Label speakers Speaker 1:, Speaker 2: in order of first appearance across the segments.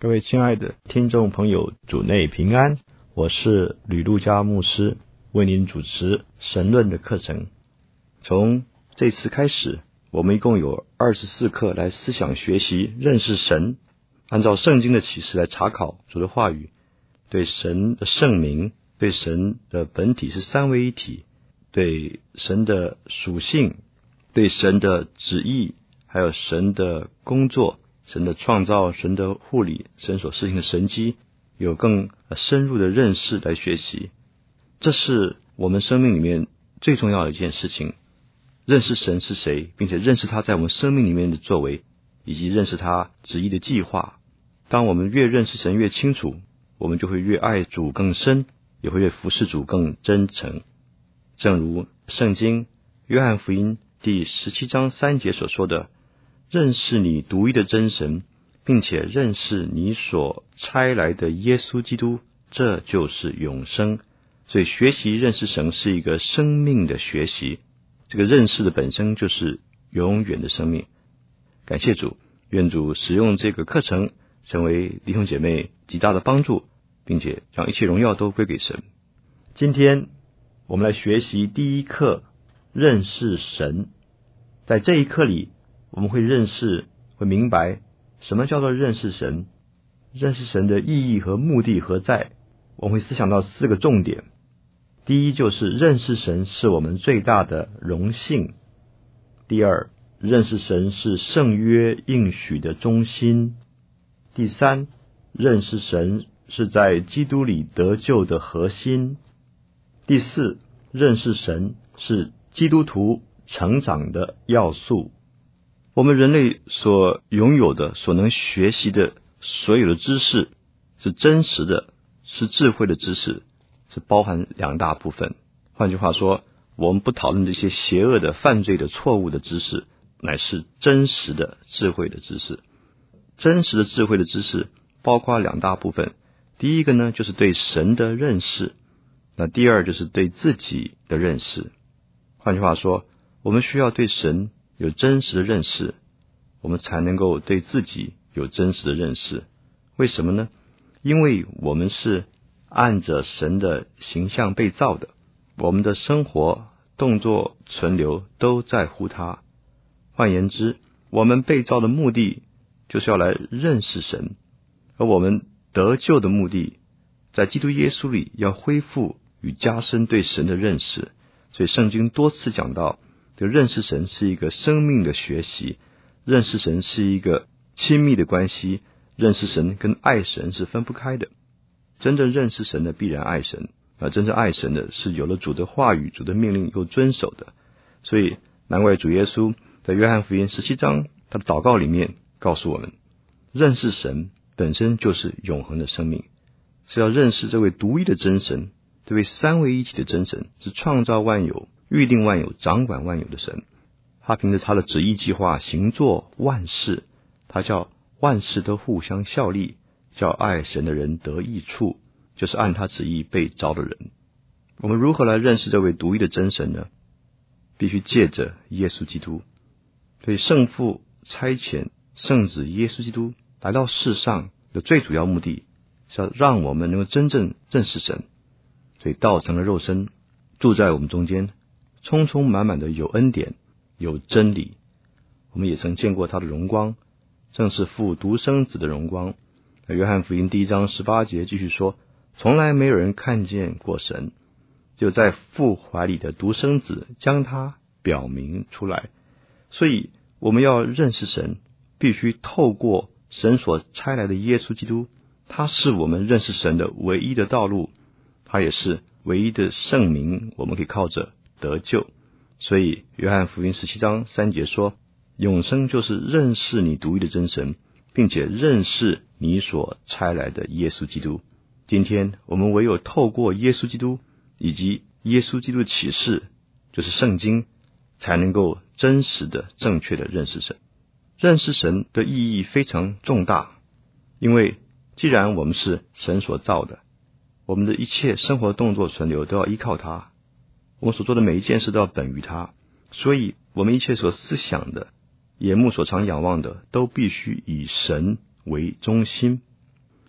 Speaker 1: 各位亲爱的听众朋友，主内平安，我是吕路加牧师，为您主持神论的课程。从这次开始，我们一共有24课来思想学习认识神，按照圣经的启示来查考主的话语，对神的圣名，对神的本体是三位一体，对神的属性，对神的旨意，还有神的工作，神的创造，神的护理，神所施行的神迹，有更深入的认识来学习。这是我们生命里面最重要的一件事情，认识神是谁，并且认识他在我们生命里面的作为，以及认识他旨意的计划。当我们越认识神越清楚，我们就会越爱主更深，也会越服侍主更真诚。正如圣经约翰福音第17章3节所说的，认识你独一的真神，并且认识你所差来的耶稣基督，这就是永生。所以学习认识神是一个生命的学习，这个认识的本身就是永远的生命。感谢主，愿主使用这个课程成为弟兄姐妹极大的帮助，并且让一切荣耀都归给神。今天我们来学习第一课，认识神。在这一课里，我们会明白什么叫做认识神，认识神的意义和目的何在。我们会思想到4个重点。第一，就是认识神是我们最大的荣幸。第二，认识神是圣约应许的中心。第三，认识神是在基督里得救的核心。第四，认识神是基督徒成长的要素。我们人类所拥有的，所能学习的所有的知识，是真实的，是智慧的知识，是包含2大部分。换句话说，我们不讨论这些邪恶的、犯罪的、错误的知识，乃是真实的智慧的知识。真实的智慧的知识包括2大部分。第一个呢，就是对神的认识，那第二就是对自己的认识。换句话说，我们需要对神有真实的认识，我们才能够对自己有真实的认识。为什么呢？因为我们是按着神的形象被造的，我们的生活、动作、存留都在乎他。换言之，我们被造的目的就是要来认识神，而我们得救的目的，在基督耶稣里要恢复与加深对神的认识。所以圣经多次讲到，这个认识神是一个生命的学习，认识神是一个亲密的关系，认识神跟爱神是分不开的。真正认识神的必然爱神，而真正爱神的是有了主的话语、主的命令又遵守的。所以难怪主耶稣在约翰福音17章他的祷告里面告诉我们，认识神本身就是永恒的生命，是要认识这位独一的真神，这位三位一体的真神，是创造万有、预定万有、掌管万有的神。他凭着他的旨意计划行作万事，他叫万事都互相效力，叫爱神的人得益处，就是按他旨意被召的人。我们如何来认识这位独一的真神呢？必须借着耶稣基督。所以圣父差遣圣子耶稣基督来到世上的最主要目的，是要让我们能够真正认识神。所以道成了肉身，住在我们中间，充充满满的有恩典，有真理。我们也曾见过他的荣光，正是父独生子的荣光。约翰福音第1章18节继续说，从来没有人看见过神，就在父怀里的独生子将他表明出来。所以我们要认识神，必须透过神所差来的耶稣基督，他是我们认识神的唯一的道路，他也是唯一的圣名，我们可以靠着得救。所以约翰福音17章3节说，永生就是认识你独一的真神，并且认识你所差来的耶稣基督。今天我们唯有透过耶稣基督以及耶稣基督的启示，就是圣经，才能够真实的正确的认识神。认识神的意义非常重大，因为既然我们是神所造的，我们的一切生活动作存留都要依靠他，我们所做的每一件事都要本于他，所以我们一切所思想的、眼目所常仰望的，都必须以神为中心。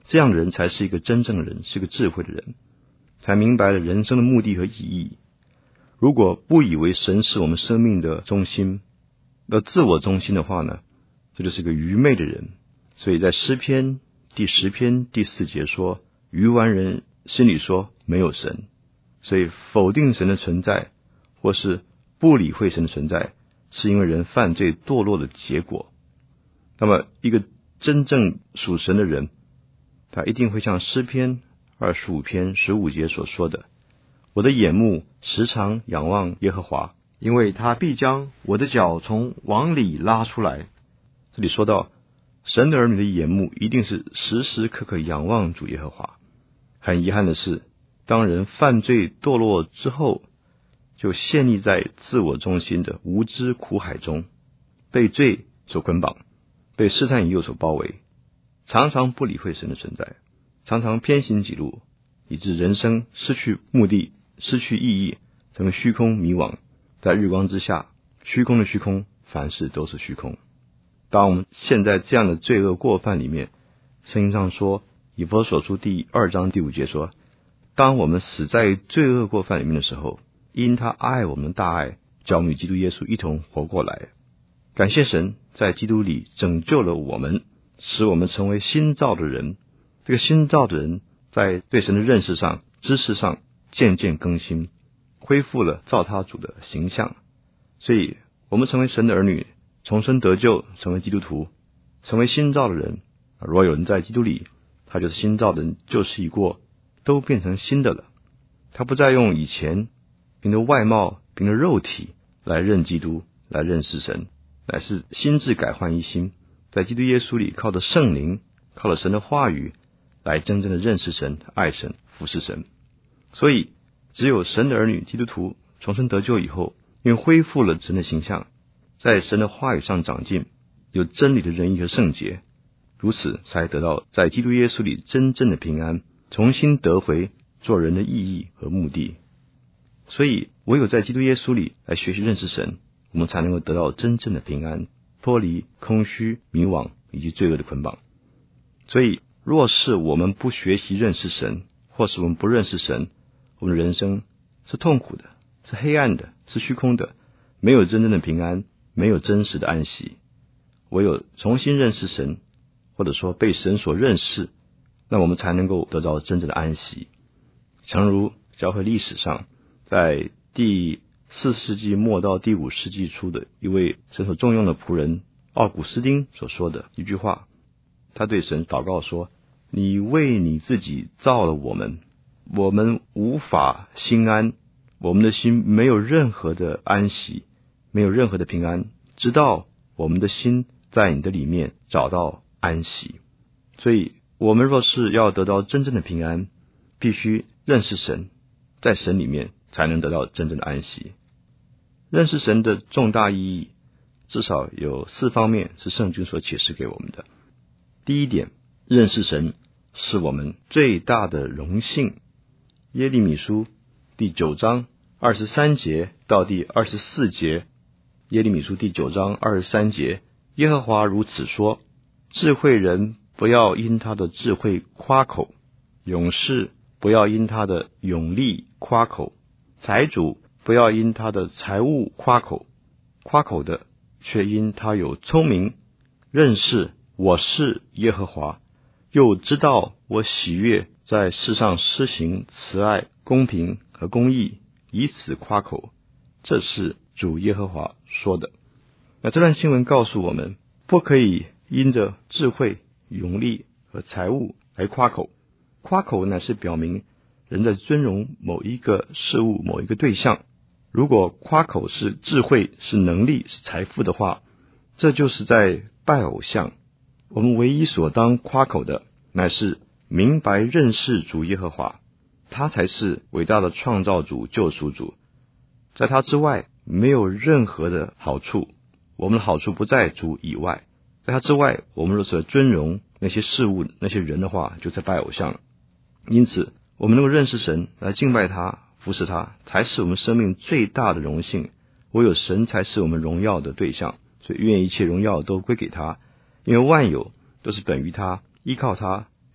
Speaker 1: 这样的人才是一个真正的人，是个智慧的人，才明白了人生的目的和意义。如果不以为神是我们生命的中心，而自我中心的话呢，这就是个愚昧的人。所以在诗篇第10篇第4节说，愚顽人心里说没有神。所以否定神的存在，或是不理会神的存在，是因为人犯罪堕落的结果。那么一个真正属神的人，他一定会像诗篇25篇15节所说的，我的眼目时常仰望耶和华，因为他必将我的脚从网里拉出来。这里说到神的儿女的眼目一定是时时刻刻仰望主耶和华。很遗憾的是，当人犯罪堕落之后，就陷溺在自我中心的无知苦海中，被罪所捆绑，被试探引诱所包围，常常不理会神的存在，常常偏行己路，以致人生失去目的，失去意义，成为虚空迷惘，在日光之下，虚空的虚空，凡事都是虚空。当我们陷在这样的罪恶过犯里面，圣经上说，以弗所书第2章第5节说，当我们死在罪恶过犯里面的时候，因他爱我们的大爱，叫我们与基督耶稣一同活过来。感谢神在基督里拯救了我们，使我们成为新造的人。这个新造的人在对神的认识上、知识上渐渐更新，恢复了造他主的形象。所以我们成为神的儿女，重生得救，成为基督徒，成为新造的人。若有人在基督里，他就是新造的人，旧事已过，都变成新的了。他不再用以前凭着外貌、凭着肉体来认基督，来认识神，乃是心智改换一新，在基督耶稣里靠着圣灵，靠着神的话语，来真正的认识神、爱神、服侍神。所以只有神的儿女基督徒重生得救以后，因为恢复了神的形象，在神的话语上长进，有真理的仁义和圣洁，如此才得到在基督耶稣里真正的平安，重新得回做人的意义和目的。所以唯有在基督耶稣里来学习认识神，我们才能够得到真正的平安，脱离空虚、迷惘以及罪恶的捆绑。所以若是我们不学习认识神，或是我们不认识神，我们的人生是痛苦的，是黑暗的，是虚空的，没有真正的平安，没有真实的安息。唯有重新认识神，或者说被神所认识，那我们才能够得到真正的安息。诚如教会历史上，在第4世纪末到第5世纪初的一位神所重用的仆人奥古斯丁所说的一句话，他对神祷告说，你为你自己造了我们，我们无法心安，我们的心没有任何的安息，没有任何的平安，直到我们的心在你的里面找到安息。所以我们若是要得到真正的平安，必须认识神，在神里面才能得到真正的安息。认识神的重大意义，至少有4方面是圣经所解释给我们的。第一点，认识神是我们最大的荣幸。耶利米书第9章23节到第24节，耶利米书第9章23节，耶和华如此说，智慧人不要因他的智慧夸口，勇士不要因他的勇力夸口，财主不要因他的财物夸口，夸口的却因他有聪明，认识我是耶和华，又知道我喜悦在世上施行慈爱、公平和公义，以此夸口。这是主耶和华说的。那这段经文告诉我们，不可以因着智慧、勇力和财物来夸口。夸口乃是表明人在尊荣某一个事物、某一个对象。如果夸口是智慧、是能力、是财富的话，这就是在拜偶像。我们唯一所当夸口的，乃是明白认识主耶和华，他才是伟大的创造主、救赎主。在他之外没有任何的好处，我们的好处不在主以外。在他之外，我们若是尊荣那些事物、那些人的话，就在拜偶像。因此我们能够认识神，来敬拜他、服侍他，才是我们生命最大的荣幸。唯有神才是我们荣耀的对象，所以愿一切荣耀都归给他，因为万有都是本于他，依靠他，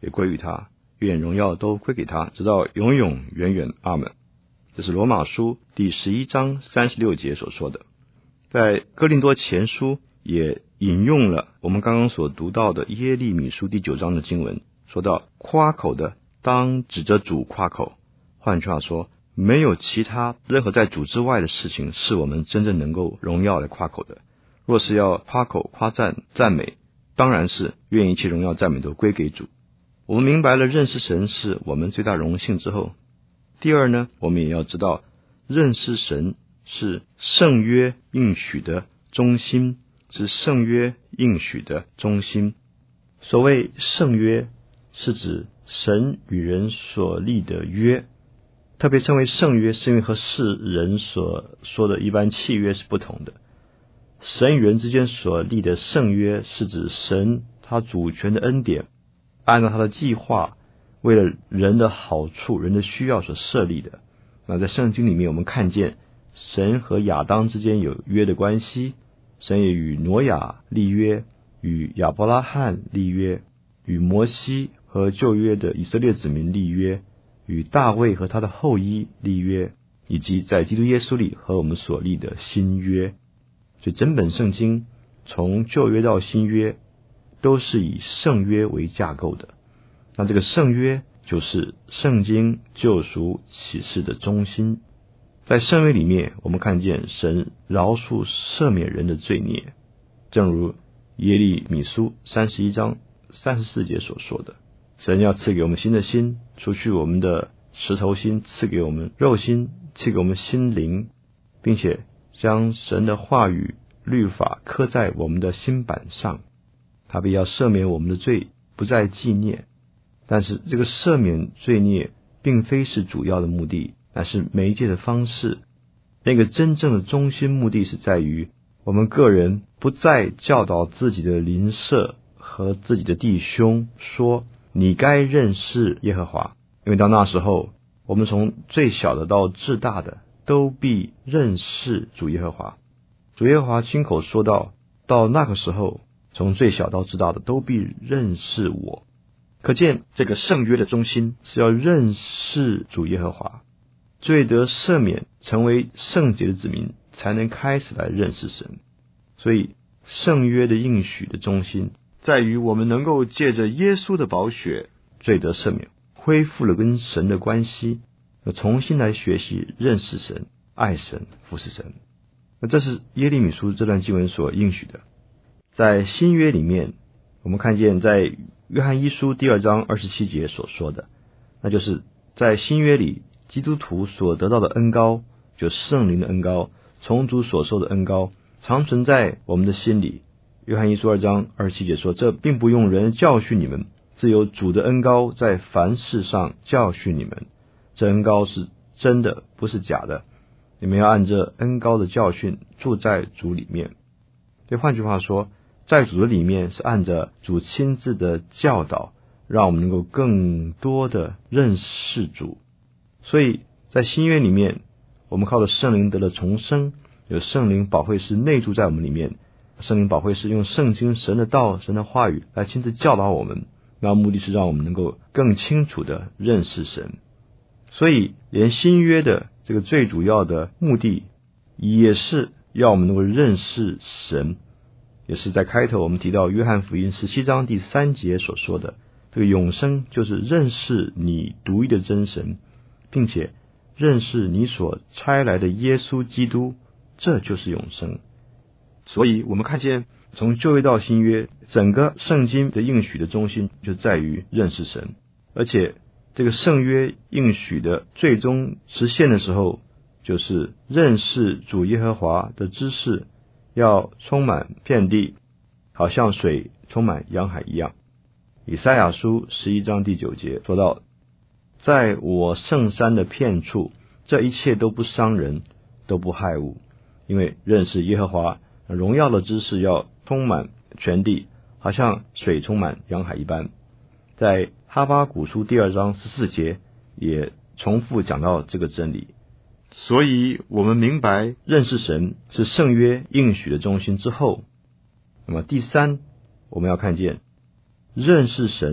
Speaker 1: 也归于他，愿荣耀都归给他，直到永永远远。阿们。这是罗马书第11章36节所说的。在哥林多前书也引用了我们刚刚所读到的耶利米书第9章的经文，说到夸口的当指着主夸口。换句话说，没有其他任何在主之外的事情是我们真正能够荣耀来夸口的。若是要夸口夸赞赞美，当然是愿一切荣耀赞美都归给主。我们明白了认识神是我们最大荣幸之后，第二呢，我们也要知道认识神是圣约应许的中心，是圣约应许的中心。所谓圣约，是指神与人所立的约，特别称为圣约，是因为和世人所说的一般契约是不同的。神与人之间所立的圣约，是指神他主权的恩典，按照他的计划，为了人的好处、人的需要所设立的。那在圣经里面，我们看见神和亚当之间有约的关系，神也与挪亚立约，与亚伯拉罕立约，与摩西和旧约的以色列子民立约，与大卫和他的后裔立约，以及在基督耶稣里和我们所立的新约。所以整本圣经从旧约到新约都是以圣约为架构的。那这个圣约就是圣经救赎启示的中心。在圣约里面，我们看见神饶恕赦免人的罪孽，正如耶利米书31章34节所说的，神要赐给我们新的心，除去我们的石头心，赐给我们肉心，赐给我们心灵，并且将神的话语律法刻在我们的心板上。他必要赦免我们的罪，不再纪念。但是这个赦免罪孽并非是主要的目的，乃是媒介的方式。那个真正的中心目的是在于我们个人不再教导自己的邻舍和自己的弟兄说你该认识耶和华，因为到那时候我们从最小的到至大的都必认识主耶和华。主耶和华亲口说到那个时候，从最小到至大的都必认识我。可见这个圣约的中心是要认识主耶和华，罪得赦免，成为圣洁的子民，才能开始来认识神。所以圣约的应许的中心在于我们能够借着耶稣的宝血罪得赦免，恢复了跟神的关系，重新来学习认识神、爱神、服侍神。那这是耶利米书这段经文所应许的。在新约里面，我们看见在约翰一书第2章27节所说的，那就是在新约里基督徒所得到的恩膏，就是圣灵的恩膏，从主所受的恩膏，常存在我们的心里。约翰一书2章27节说，这并不用人教训你们，自有主的恩膏在凡事上教训你们。这恩膏是真的，不是假的，你们要按这恩膏的教训住在主里面。对，换句话说，在主的里面是按着主亲自的教导，让我们能够更多的认识主。所以在新约里面，我们靠着圣灵得了重生，有圣灵保惠师内住在我们里面。圣灵保惠师用圣经、神的道、神的话语来亲自教导我们，那目的是让我们能够更清楚的认识神。所以连新约的这个最主要的目的，也是要我们能够认识神。也是在开头我们提到约翰福音17章第3节所说的，这个永生就是认识你独一的真神，并且认识你所差来的耶稣基督，这就是永生。所以我们看见从旧约到新约，整个圣经的应许的中心就在于认识神，而且这个圣约应许的最终实现的时候，就是认识主耶和华的知识要充满遍地，好像水充满洋海一样。以赛亚书11章第9节说到，在我圣山的遍处，这一切都不伤人，都不害物，因为认识耶和华荣耀的知识要充满全地，好像水充满洋海一般。在哈巴谷书第2章14节也重复讲到这个真理。所以我们明白认识神是圣约应许的中心之后，那么第三，我们要看见认识神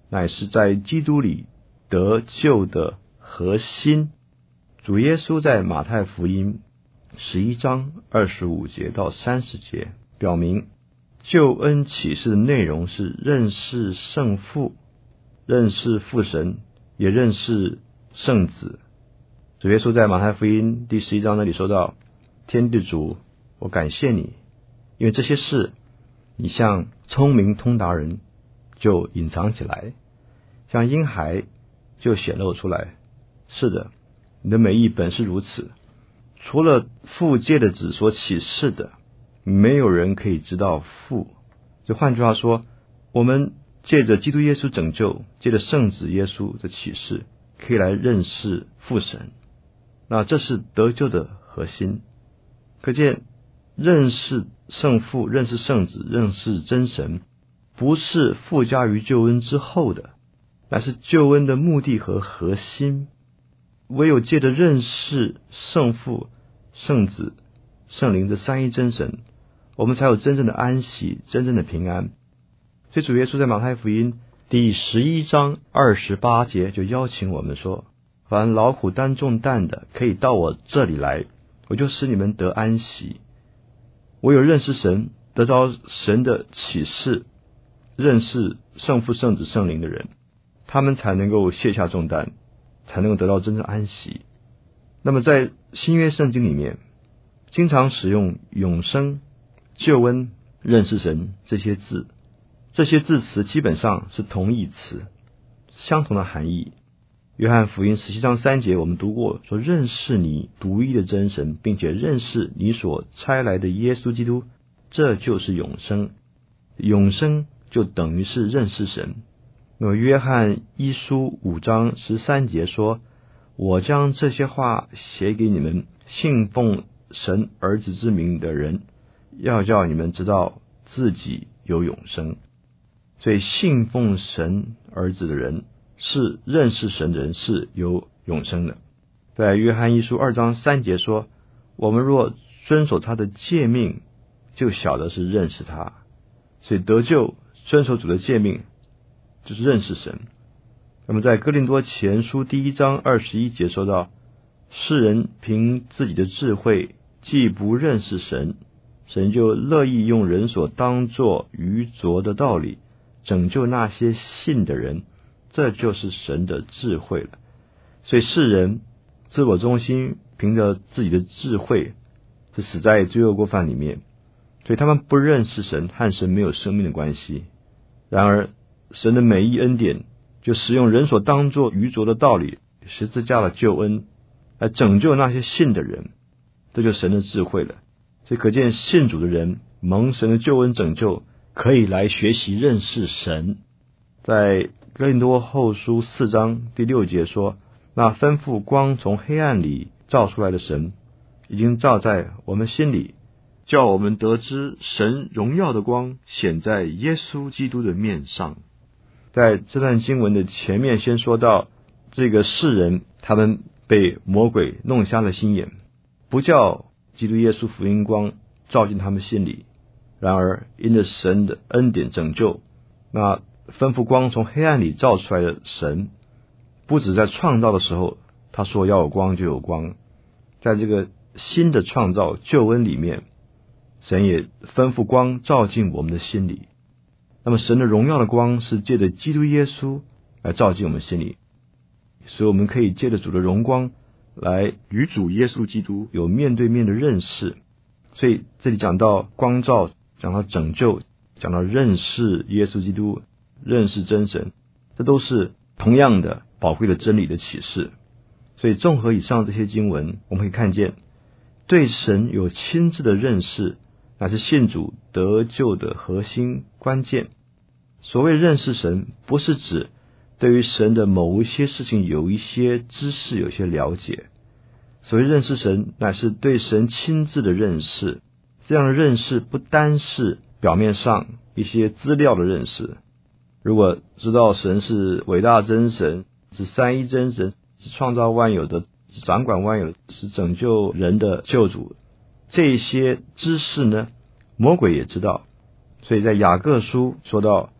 Speaker 1: 乃是在基督里得救的核心。主耶稣在马太福音11章25节到30节表明，救恩启示的内容是认识圣父，认识父神，也认识圣子。主耶稣在马太福音第11章那里说到，天地主，我感谢你，因为这些事你像聪明通达人就隐藏起来，像婴孩就显露出来。是的，你的美意本是如此，除了父借的子所启示的，没有人可以知道父。就换句话说，我们借着基督耶稣拯救，借着圣子耶稣的启示，可以来认识父神。那这是得救的核心。可见认识圣父，认识圣子，认识真神，不是附加于救恩之后的，乃是救恩的目的和核心。唯有借着认识圣父、圣子、圣灵这三一真神，我们才有真正的安息，真正的平安。所以主耶稣在马太福音第11章28节就邀请我们说，凡劳苦担重担的，可以到我这里来，我就使你们得安息。唯有认识神，得着神的启示，认识圣父、圣子、圣灵的人，他们才能够卸下重担，才能够得到真正安息。那么在新约圣经里面，经常使用永生、救恩、认识神这些字，这些字词基本上是同义词，相同的含义。约翰福音17章3节我们读过，说认识你独一的真神，并且认识你所差来的耶稣基督，这就是永生。永生就等于是认识神。那么约翰一书5章13节说，我将这些话写给你们信奉神儿子之名的人，要叫你们知道自己有永生。所以信奉神儿子的人，是认识神的人，是有永生的。在约翰一书2章3节说，我们若遵守他的诫命，就晓得是认识他。所以得救，遵守主的诫命，就是认识神。那么在哥林多前书第1章21节说到，世人凭自己的智慧既不认识神，神就乐意用人所当作愚拙的道理拯救那些信的人，这就是神的智慧了。所以世人自我中心，凭着自己的智慧是死在罪恶过犯里面，所以他们不认识神，和神没有生命的关系。然而神的美意恩典就使用人所当作愚拙的道理，十字架的救恩来拯救那些信的人，这就是神的智慧了。所以可见信主的人蒙神的救恩拯救，可以来学习认识神。在哥林多后书4章第6节说，那吩咐光从黑暗里照出来的神，已经照在我们心里，叫我们得知神荣耀的光显在耶稣基督的面上。在这段经文的前面先说到，这个世人他们被魔鬼弄瞎了心眼，不叫基督耶稣福音光照进他们心里。然而因着神的恩典拯救，那吩咐光从黑暗里照出来的神，不止在创造的时候他说要有光就有光，在这个新的创造救恩里面，神也吩咐光照进我们的心里。那么神的荣耀的光是借着基督耶稣来照进我们心里，所以我们可以借着主的荣光来与主耶稣基督有面对面的认识。所以这里讲到光照，讲到拯救，讲到认识耶稣基督，认识真神，这都是同样的宝贵的真理的启示。所以综合以上这些经文，我们可以看见对神有亲自的认识，乃是信主得救的核心关键。所谓认识神，不是指对于神的某一些事情有一些知识，有一些了解。所谓认识神，乃是对神亲自的认识。这样的认识不单是表面上一些资料的认识，如果知道神是伟大真神，是三一真神，是创造万有的，是掌管万有的，是拯救人的救主，这些知识呢，魔鬼也知道。所以在雅各书说到，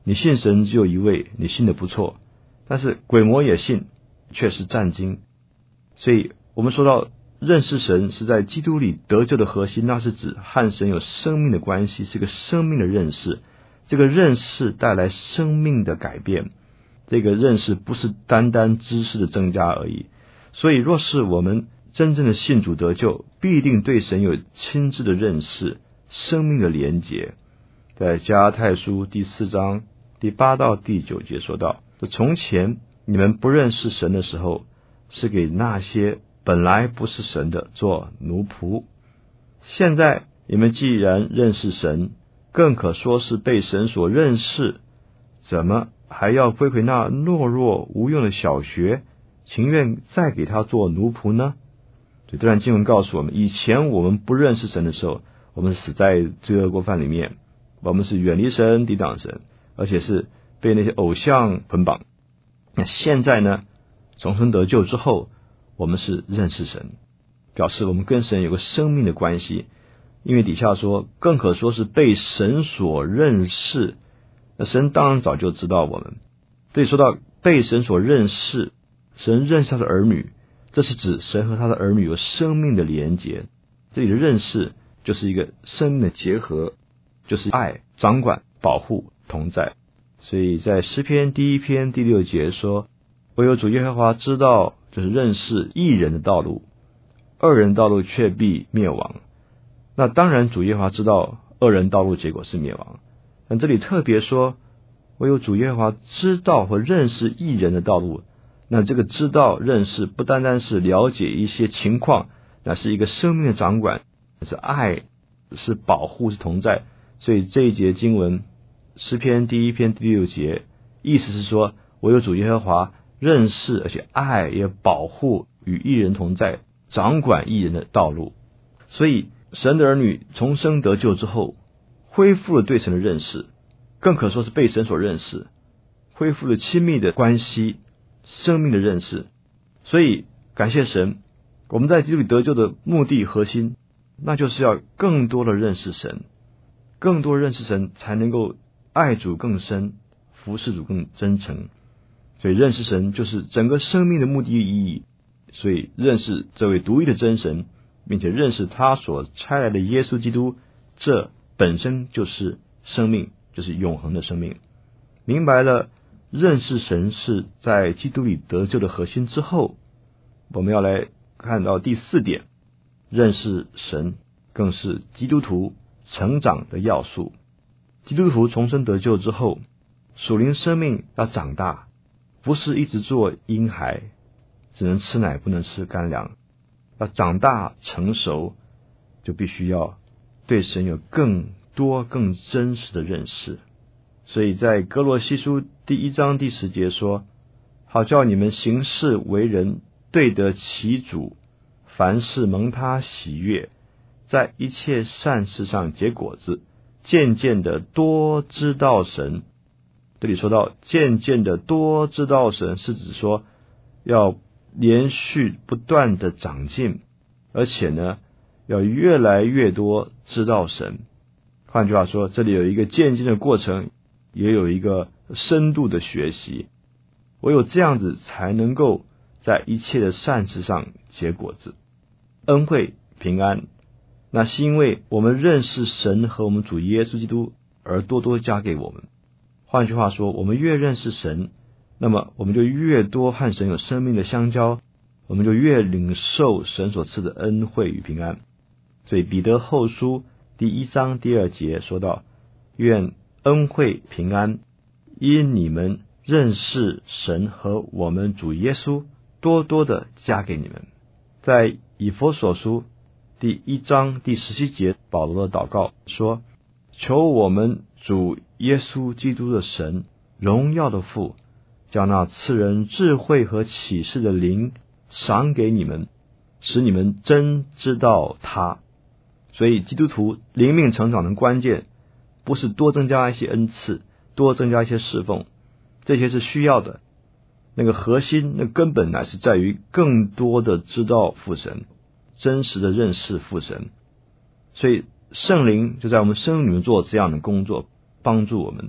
Speaker 1: 你信神只有一位，你信的不错，但是鬼魔也信，却是战惊。所以我们说到认识神是在基督里得救的核心，那是指和神有生命的关系，是个生命的认识。这个认识带来生命的改变，这个认识不是单单知识的增加而已。所以若是我们真正的信主得救，必定对神有亲自的认识，生命的连结。在加拉太书第4章第8到第9节说到，从前你们不认识神的时候，是给那些本来不是神的做奴仆。现在你们既然认识神，更可说是被神所认识，怎么还要归回那懦弱无用的小学，情愿再给他做奴仆呢？所以这段经文告诉我们，以前我们不认识神的时候，我们死在罪恶过犯里面，我们是远离神，抵挡神，而且是被那些偶像捆绑。那现在呢，重生得救之后，我们是认识神，表示我们跟神有个生命的关系。因为底下说，更可说是被神所认识，那神当然早就知道我们。所以说到被神所认识，神认识他的儿女，这是指神和他的儿女有生命的连结。这里的认识就是一个生命的结合，就是爱、掌管、保护、同在。所以在诗篇第1篇第6节说，唯有主耶和华知道，就是认识义人的道路，恶人道路却必灭亡。那当然主耶和华知道恶人道路结果是灭亡，但这里特别说唯有主耶和华知道和认识义人的道路。那这个知道认识不单单是了解一些情况，那是一个生命的掌管，是爱，是保护，是同在。所以这一节经文诗篇第1篇第6节，意思是说唯有主耶和华认识而且爱，也保护与义人同在，掌管义人的道路。所以神的儿女重生得救之后，恢复了对神的认识，更可说是被神所认识，恢复了亲密的关系，生命的认识。所以感谢神，我们在基督里得救的目的核心，那就是要更多的认识神，更多认识神才能够爱主更深，服侍主更真诚。所以认识神就是整个生命的目的意义。所以认识这位独一的真神，并且认识他所差来的耶稣基督，这本身就是生命，就是永恒的生命。明白了认识神是在基督里得救的核心之后，我们要来看到第4点，认识神更是基督徒成长的要素。基督徒重生得救之后，属灵生命要长大，不是一直做婴孩，只能吃奶不能吃干粮。要长大成熟，就必须要对神有更多更真实的认识。所以在哥罗西书第1章第10节说，好叫你们行事为人对得起主，凡事蒙他喜悦，在一切善事上结果子，渐渐的多知道神。这里说到渐渐的多知道神，是指说要连续不断的长进，而且呢要越来越多知道神。换句话说，这里有一个渐进的过程，也有一个深度的学习。唯有这样子才能够在一切的善事上结果子。恩惠平安，那是因为我们认识神和我们主耶稣基督而多多加给我们。换句话说，我们越认识神，那么我们就越多和神有生命的相交，我们就越领受神所赐的恩惠与平安。所以彼得后书第1章第2节说到，愿恩惠平安因你们认识神和我们主耶稣多多的加给你们。在以弗所书第1章第17节，保罗的祷告说，求我们主耶稣基督的神，荣耀的父，将那赐人智慧和启示的灵赏给你们，使你们真知道他。所以基督徒灵命成长的关键，不是多增加一些恩赐，多增加一些侍奉，这些是需要的。那个核心，那根本乃是在于更多的知道父神，真实的认识父神。所以圣灵就在我们生命里面做这样的工作，帮助我们。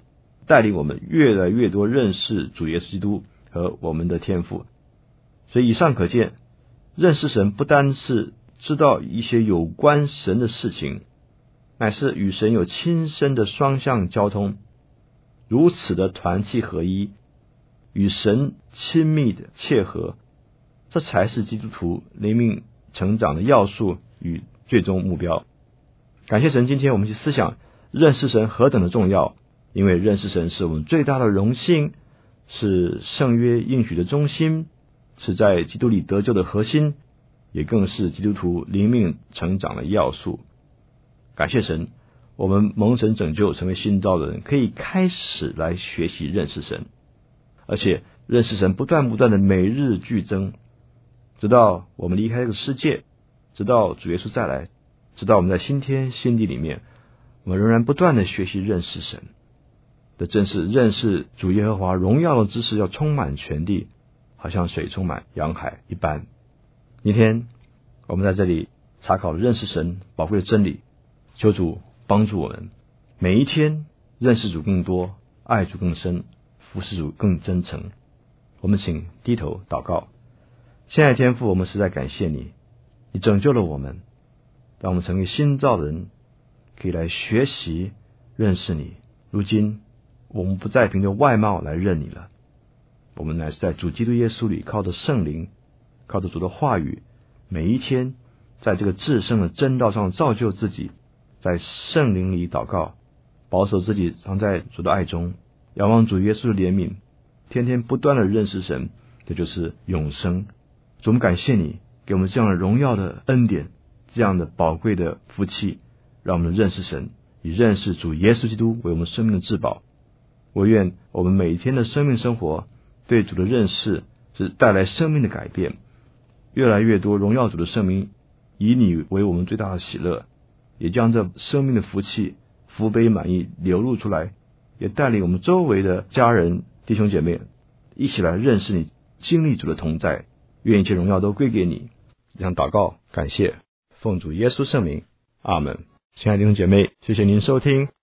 Speaker 1: 带领我们越来越多认识主耶稣基督和我们的天父。所以以上可见，认识神不单是知道一些有关神的事情，乃是与神有亲身的双向交通，如此的团契合一，与神亲密的切合，这才是基督徒灵命成长的要素与最终目标。感谢神，今天我们去思想认识神何等的重要，因为认识神是我们最大的荣幸，是圣约应许的中心，是在基督里得救的核心，也更是基督徒灵命成长的要素。感谢神，我们蒙神拯救成为新造的人，可以开始来学习认识神，而且认识神不断的每日剧增，直到我们离开这个世界，直到主耶稣再来，直到我们在新天新地里面，我们仍然不断的学习认识神。这正是认识主耶和华荣耀的知识要充满全地，好像水充满洋海一般。今天我们在这里查考认识神宝贵的真理，求主帮助我们每一天认识主更多，爱主更深，服侍主更真诚。我们请低头祷告。亲爱的天父，我们实在感谢你，你拯救了我们，让我们成为新造的人，可以来学习认识你。如今我们不再凭着外貌来认你了，我们乃是在主基督耶稣里，靠着圣灵，靠着主的话语，每一天在这个至圣的真道上造就自己，在圣灵里祷告，保守自己常在主的爱中，仰望主耶稣的怜悯，天天不断的认识神，这就是永生。主，我们感谢你给我们这样的荣耀的恩典，这样的宝贵的福气，让我们认识神，以认识主耶稣基督为我们生命的至宝。我愿我们每天的生命生活对主的认识是带来生命的改变，越来越多荣耀主的生命，以你为我们最大的喜乐，也将这生命的福气福杯满溢流露出来，也带领我们周围的家人弟兄姐妹一起来认识你，经历主的同在。愿一切荣耀都归给你。这样祷告感谢，奉主耶稣圣名，阿们。亲爱的弟兄姐妹，谢谢您收听